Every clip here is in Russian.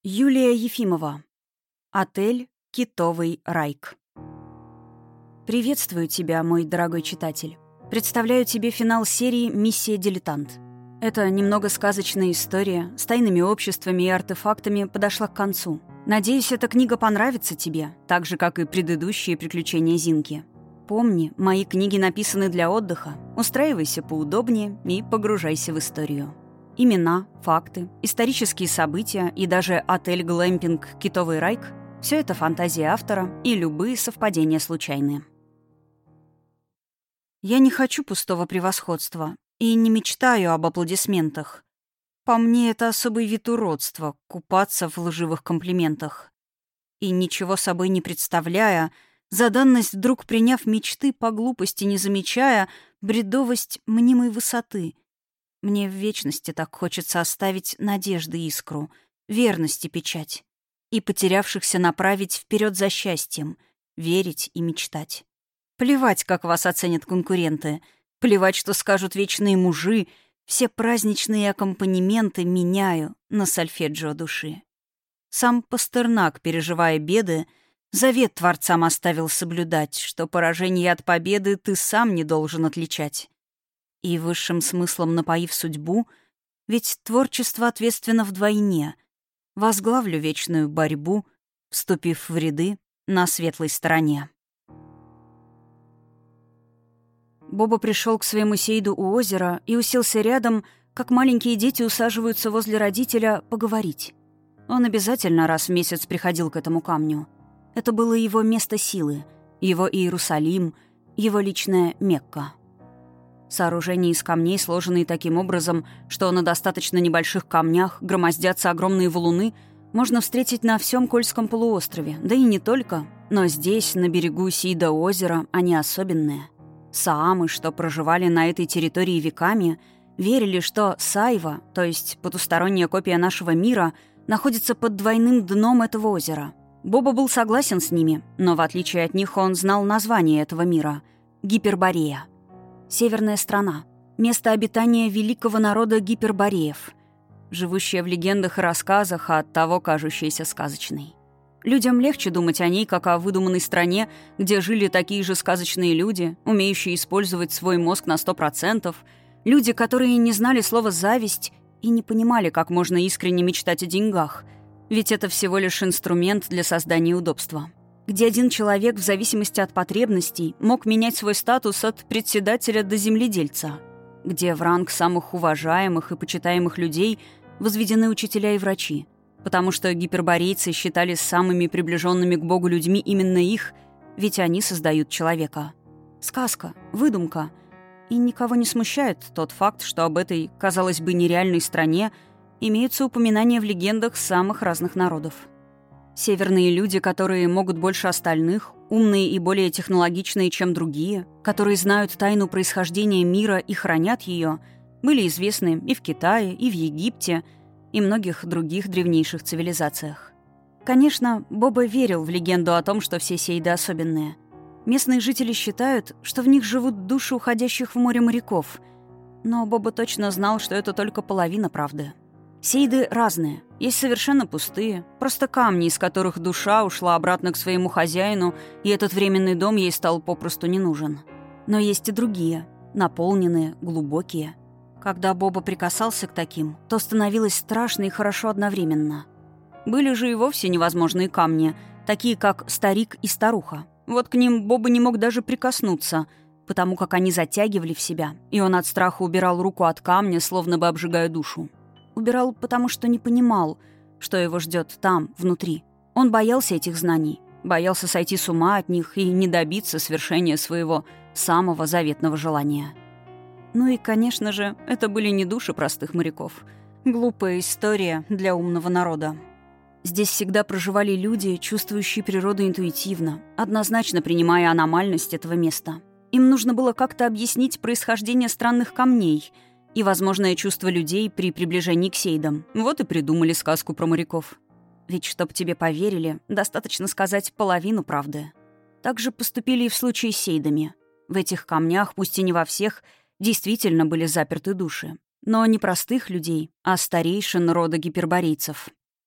Юлия Ефимова. Отель «Китовый райк». Приветствую тебя, мой дорогой читатель. Представляю тебе финал серии «Миссия дилетант». Эта немного сказочная история с тайными обществами и артефактами подошла к концу. Надеюсь, эта книга понравится тебе, так же, как и предыдущие приключения Зинки. Помни, мои книги написаны для отдыха. Устраивайся поудобнее и погружайся в историю. Имена, факты, исторические события и даже отель-глэмпинг «Китовый райк» — все это фантазия автора, и любые совпадения случайны. Я не хочу пустого превосходства и не мечтаю об аплодисментах. По мне, это особый вид уродства — купаться в лживых комплиментах. И ничего собой не представляя, за данность вдруг приняв мечты по глупости, не замечая бредовость мнимой высоты — мне в вечности так хочется оставить надежды искру, верности печать, и потерявшихся направить вперед за счастьем, верить и мечтать. Плевать, как вас оценят конкуренты, плевать, что скажут вечные мужи, все праздничные аккомпанементы меняю на сольфеджио души. Сам Пастернак, переживая беды, завет творцам оставил соблюдать, что поражение от победы ты сам не должен отличать. И высшим смыслом напоив судьбу, ведь творчество ответственно вдвойне, возглавлю вечную борьбу, вступив в ряды на светлой стороне. Боба пришел к своему сейду у озера и уселся рядом, как маленькие дети усаживаются возле родителя, поговорить. Он обязательно раз в месяц приходил к этому камню. Это было его место силы, его Иерусалим, его личная Мекка. Сооружения из камней, сложенные таким образом, что на достаточно небольших камнях громоздятся огромные валуны, можно встретить на всем Кольском полуострове, да и не только. Но здесь, на берегу Сейда озера, они особенные. Саамы, что проживали на этой территории веками, верили, что Сайва, то есть потусторонняя копия нашего мира, находится под двойным дном этого озера. Боба был согласен с ними, но в отличие от них он знал название этого мира — Гиперборея. Северная страна. Место обитания великого народа гипербореев, живущая в легендах и рассказах, а оттого кажущаяся сказочной. Людям легче думать о ней, как о выдуманной стране, где жили такие же сказочные люди, умеющие использовать свой мозг на 100%, люди, которые не знали слова «зависть» и не понимали, как можно искренне мечтать о деньгах, ведь это всего лишь инструмент для создания удобства. Где один человек в зависимости от потребностей мог менять свой статус от председателя до земледельца, где в ранг самых уважаемых и почитаемых людей возведены учителя и врачи, потому что гиперборейцы считали самыми приближенными к Богу людьми именно их, ведь они создают человека. Сказка, выдумка. И никого не смущает тот факт, что об этой, казалось бы, нереальной стране имеются упоминания в легендах самых разных народов. Северные люди, которые могут больше остальных, умные и более технологичные, чем другие, которые знают тайну происхождения мира и хранят ее, были известны и в Китае, и в Египте, и многих других древнейших цивилизациях. Конечно, Боба верил в легенду о том, что все сейды особенные. Местные жители считают, что в них живут души уходящих в море моряков, но Боба точно знал, что это только половина правды. Сейды разные. Есть совершенно пустые, просто камни, из которых душа ушла обратно к своему хозяину, и этот временный дом ей стал попросту не нужен. Но есть и другие, наполненные, глубокие. Когда Боба прикасался к таким, то становилось страшно и хорошо одновременно. Были же и вовсе невозможные камни, такие как старик и старуха. Вот к ним Боба не мог даже прикоснуться, потому как они затягивали в себя, и он от страха убирал руку от камня, словно бы обжигая душу. Убирал, потому что не понимал, что его ждет там, внутри. Он боялся этих знаний, боялся сойти с ума от них и не добиться свершения своего самого заветного желания. Ну и, конечно же, это были не души простых моряков. Глупая история для умного народа. Здесь всегда проживали люди, чувствующие природу интуитивно, однозначно принимая аномальность этого места. Им нужно было как-то объяснить происхождение странных камней — и возможное чувство людей при приближении к сейдам. Вот и придумали сказку про моряков. Ведь, чтоб тебе поверили, достаточно сказать половину правды. Так же поступили и в случае с сейдами. В этих камнях, пусть и не во всех, действительно были заперты души. Но не простых людей, а старейшин рода гиперборейцев.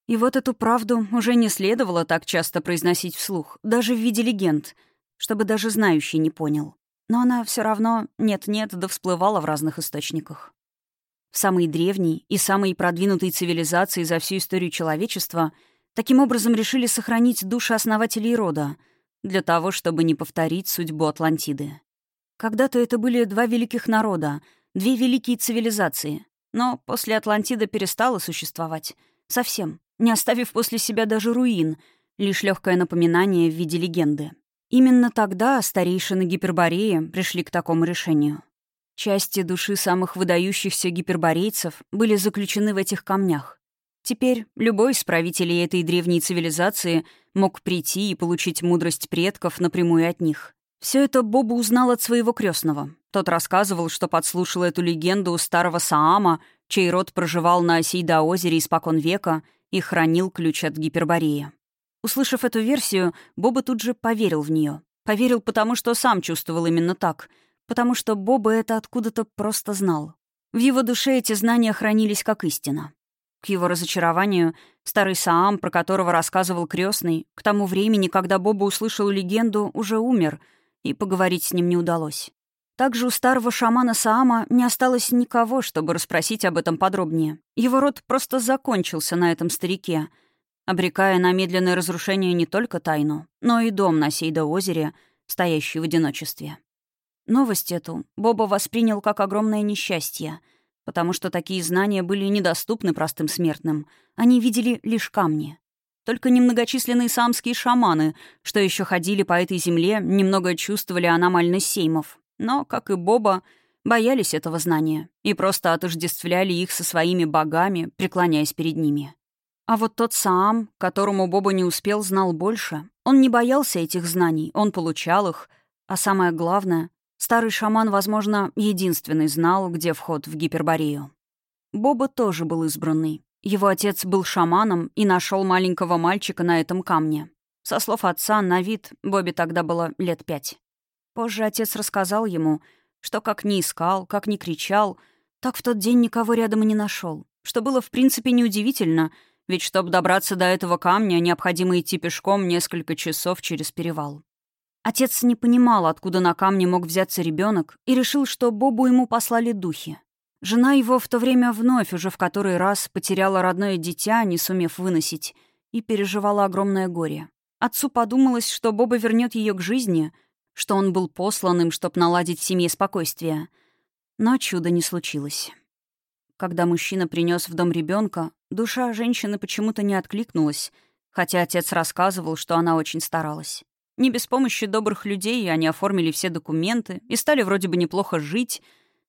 И вот эту правду уже не следовало так часто произносить вслух, даже в виде легенд, чтобы даже знающий не понял. Но она все равно нет-нет да всплывала в разных источниках. В самой древней и самой продвинутой цивилизации за всю историю человечества таким образом решили сохранить души основателей рода, для того, чтобы не повторить судьбу Атлантиды. Когда-то это были два великих народа, две великие цивилизации, но после Атлантида перестала существовать. Совсем, не оставив после себя даже руин, лишь легкое напоминание в виде легенды. Именно тогда старейшины Гипербореи пришли к такому решению. Части души самых выдающихся гиперборейцев были заключены в этих камнях. Теперь любой из правителей этой древней цивилизации мог прийти и получить мудрость предков напрямую от них. Все это Боба узнал от своего крестного. Тот рассказывал, что подслушал эту легенду у старого Саама, чей род проживал на Сейда-озере испокон века и хранил ключ от Гипербореи. Услышав эту версию, Боба тут же поверил в нее. Поверил потому, что сам чувствовал именно так, потому что Боба это откуда-то просто знал. В его душе эти знания хранились как истина. К его разочарованию, старый Саам, про которого рассказывал крестный, к тому времени, когда Боба услышал легенду, уже умер, и поговорить с ним не удалось. Также у старого шамана Саама не осталось никого, чтобы расспросить об этом подробнее. Его род просто закончился на этом старике, обрекая на медленное разрушение не только тайну, но и дом на Сейда-озере, стоящий в одиночестве. Новость эту Боба воспринял как огромное несчастье, потому что такие знания были недоступны простым смертным. Они видели лишь камни. Только немногочисленные саамские шаманы, что еще ходили по этой земле, немного чувствовали аномальность сеймов. Но, как и Боба, боялись этого знания и просто отождествляли их со своими богами, преклоняясь перед ними. А вот тот Саам, которому Боба не успел, знал больше. Он не боялся этих знаний, он получал их. А самое главное, старый шаман, возможно, единственный знал, где вход в Гиперборею. Боба тоже был избранный. Его отец был шаманом и нашел маленького мальчика на этом камне. Со слов отца, на вид Бобе тогда было лет 5. Позже отец рассказал ему, что как ни искал, как ни кричал, так в тот день никого рядом и не нашел. Что было в принципе неудивительно, ведь чтобы добраться до этого камня, необходимо идти пешком несколько часов через перевал. Отец не понимал, откуда на камне мог взяться ребенок, и решил, что Бобу ему послали духи. Жена его в то время вновь уже в который раз потеряла родное дитя, не сумев выносить, и переживала огромное горе. Отцу подумалось, что Боба вернет ее к жизни, что он был послан им, чтоб наладить в семье спокойствие. Но чуда не случилось. Когда мужчина принес в дом ребенка, душа женщины почему-то не откликнулась, хотя отец рассказывал, что она очень старалась. Не без помощи добрых людей они оформили все документы и стали вроде бы неплохо жить,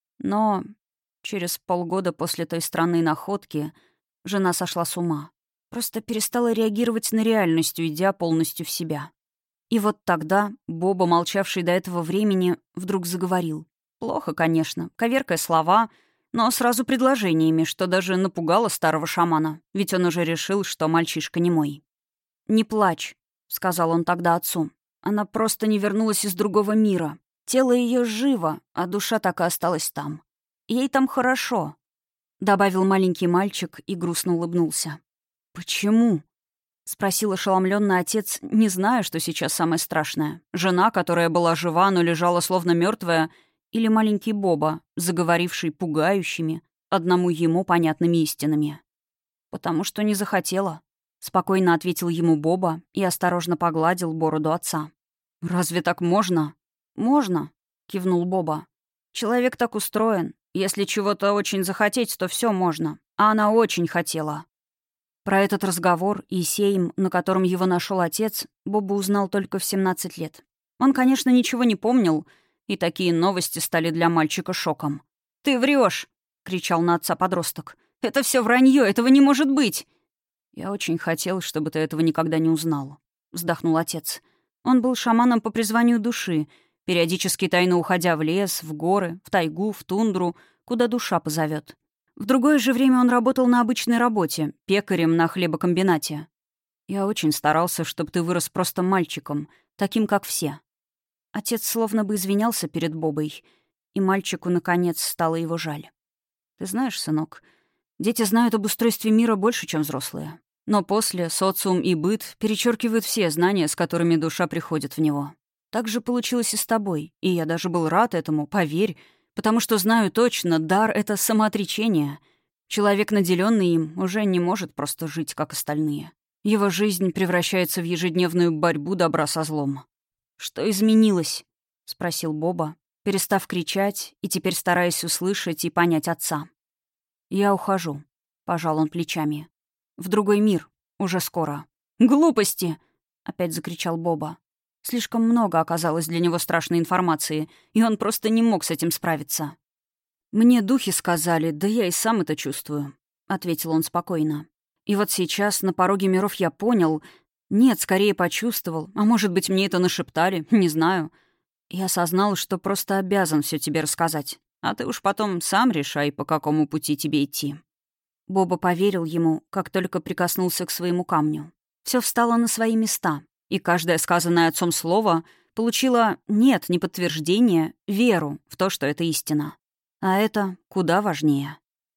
но через полгода после той странной находки жена сошла с ума. Просто перестала реагировать на реальность, уйдя полностью в себя. И вот тогда Боба, молчавший до этого времени, вдруг заговорил. Плохо, конечно, коверкая слова, но сразу предложениями, что даже напугало старого шамана, ведь он уже решил, что мальчишка не мой. «Не плачь», — сказал он тогда отцу. «Она просто не вернулась из другого мира. Тело ее живо, а душа так и осталась там. Ей там хорошо», — добавил маленький мальчик и грустно улыбнулся. «Почему?» — спросил ошеломленный отец, не зная, что сейчас самое страшное. Жена, которая была жива, но лежала словно мертвая, или маленький Боба, заговоривший пугающими, одному ему понятными истинами. «Потому что не захотела», — спокойно ответил ему Боба и осторожно погладил бороду отца. «Разве так можно?» «Можно», — кивнул Боба. «Человек так устроен. Если чего-то очень захотеть, то все можно. А она очень хотела». Про этот разговор и сейм, на котором его нашел отец, Боба узнал только в 17 лет. Он, конечно, ничего не помнил, и такие новости стали для мальчика шоком. «Ты врешь!» — кричал на отца подросток. «Это все вранье, этого не может быть!» «Я очень хотел, чтобы ты этого никогда не узнал», — вздохнул отец. Он был шаманом по призванию души, периодически тайно уходя в лес, в горы, в тайгу, в тундру, куда душа позовет. В другое же время он работал на обычной работе, пекарем на хлебокомбинате. «Я очень старался, чтобы ты вырос просто мальчиком, таким, как все». Отец словно бы извинялся перед Бобой, и мальчику, наконец, стало его жаль. «Ты знаешь, сынок, дети знают об устройстве мира больше, чем взрослые. Но после социум и быт перечеркивают все знания, с которыми душа приходит в него. Так же получилось и с тобой, и я даже был рад этому, поверь, потому что знаю точно, дар — это самоотречение. Человек, наделенный им, уже не может просто жить, как остальные. Его жизнь превращается в ежедневную борьбу добра со злом. «Что изменилось?» — спросил Боба, перестав кричать и теперь стараясь услышать и понять отца. «Я ухожу», — пожал он плечами. «В другой мир. Уже скоро». «Глупости!» — опять закричал Боба. Слишком много оказалось для него страшной информации, и он просто не мог с этим справиться. «Мне духи сказали, да я и сам это чувствую», — ответил он спокойно. «И вот сейчас на пороге миров я понял... Нет, скорее почувствовал, а может быть, мне это нашептали, не знаю. Я осознал, что просто обязан все тебе рассказать, а ты уж потом сам решай, по какому пути тебе идти». Боба поверил ему, как только прикоснулся к своему камню. Все встало на свои места, и каждое сказанное отцом слово получило не подтверждение, веру в то, что это истина. А это куда важнее.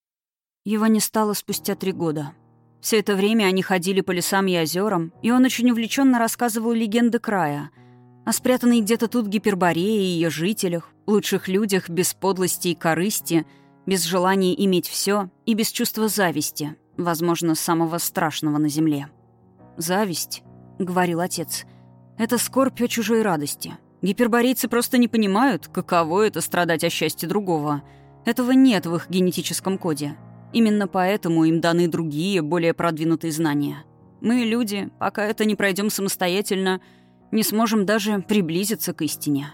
Его не стало спустя 3 года. Все это время они ходили по лесам и озерам, и он очень увлеченно рассказывал легенды края, о спрятанной где-то тут Гиперборее и ее жителях, лучших людях без подлости и корысти, без желания иметь все и без чувства зависти, возможно, самого страшного на земле. «Зависть», — говорил отец, — «это скорбь о чужой радости. Гиперборейцы просто не понимают, каково это страдать о счастье другого. Этого нет в их генетическом коде. Именно поэтому им даны другие, более продвинутые знания. Мы, люди, пока это не пройдем самостоятельно, не сможем даже приблизиться к истине».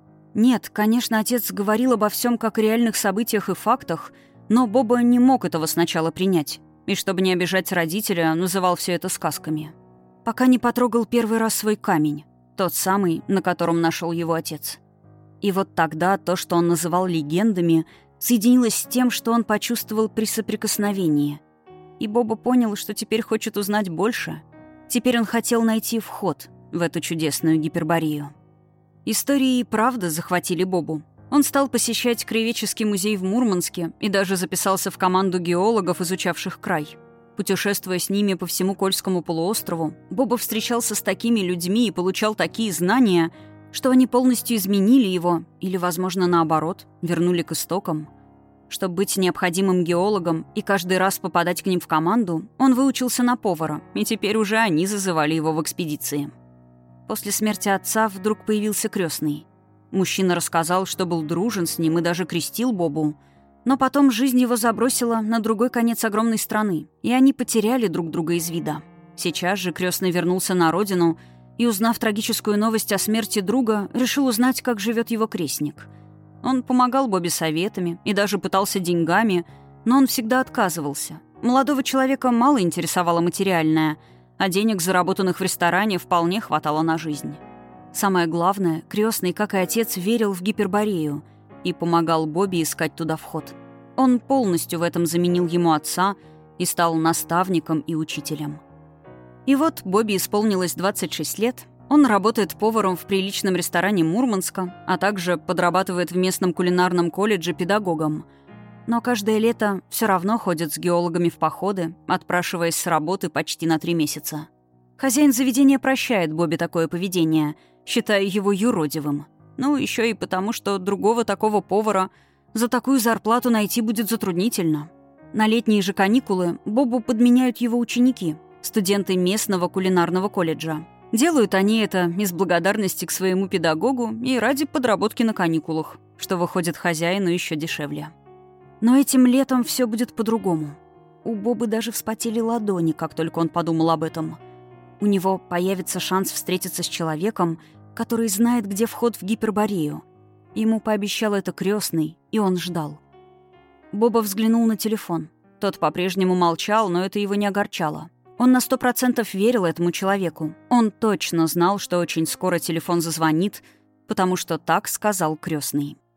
Нет, конечно, отец говорил обо всем как о реальных событиях и фактах, но Боба не мог этого сначала принять. И чтобы не обижать родителя, называл все это сказками. Пока не потрогал первый раз свой камень, тот самый, на котором нашел его отец. И вот тогда то, что он называл легендами, соединилось с тем, что он почувствовал при соприкосновении. И Боба понял, что теперь хочет узнать больше. Теперь он хотел найти вход в эту чудесную Гиперборею. Истории и правда захватили Бобу. Он стал посещать краеведческий музей в Мурманске и даже записался в команду геологов, изучавших край. Путешествуя с ними по всему Кольскому полуострову, Боба встречался с такими людьми и получал такие знания, что они полностью изменили его, или, возможно, наоборот, вернули к истокам. Чтобы быть необходимым геологом и каждый раз попадать к ним в команду, он выучился на повара, и теперь уже они зазывали его в экспедиции. После смерти отца вдруг появился крестный. Мужчина рассказал, что был дружен с ним и даже крестил Бобу. Но потом жизнь его забросила на другой конец огромной страны, и они потеряли друг друга из вида. Сейчас же крестный вернулся на родину и, узнав трагическую новость о смерти друга, решил узнать, как живет его крестник. Он помогал Бобе советами и даже пытался деньгами, но он всегда отказывался. Молодого человека мало интересовало материальное, а денег, заработанных в ресторане, вполне хватало на жизнь. Самое главное, крестный, как и отец, верил в Гиперборею и помогал Бобе искать туда вход. Он полностью в этом заменил ему отца и стал наставником и учителем. И вот Бобе исполнилось 26 лет, он работает поваром в приличном ресторане Мурманска, а также подрабатывает в местном кулинарном колледже педагогом. Но каждое лето все равно ходит с геологами в походы, отпрашиваясь с работы почти на 3 месяца. Хозяин заведения прощает Бобе такое поведение, считая его юродивым. Ну, еще и потому, что другого такого повара за такую зарплату найти будет затруднительно. На летние же каникулы Бобу подменяют его ученики, студенты местного кулинарного колледжа. Делают они это из благодарности к своему педагогу и ради подработки на каникулах, что выходит хозяину еще дешевле. Но этим летом все будет по-другому. У Бобы даже вспотели ладони, как только он подумал об этом. У него появится шанс встретиться с человеком, который знает, где вход в Гиперборею. Ему пообещал это крестный, и он ждал. Боба взглянул на телефон. Тот по-прежнему молчал, но это его не огорчало. Он на 100% верил этому человеку. Он точно знал, что очень скоро телефон зазвонит, потому что так сказал крестный.